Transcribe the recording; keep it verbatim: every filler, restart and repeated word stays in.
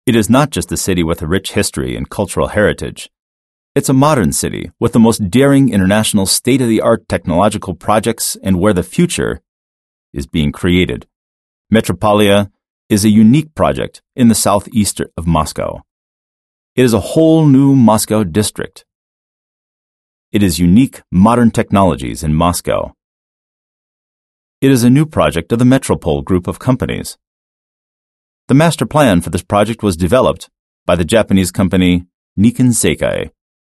It is not just a city with a rich history and cultural heritage. It's a modern city with the most daring international state-of-the-art technological projects and where the future is being created. Metropolia is a unique project in the southeast of Moscow. It is a whole new Moscow district. It is unique modern technologies in Moscow. It is a new project of the Metropole group of companies. The master plan for this project was developed by the Japanese company Nikon Sekai.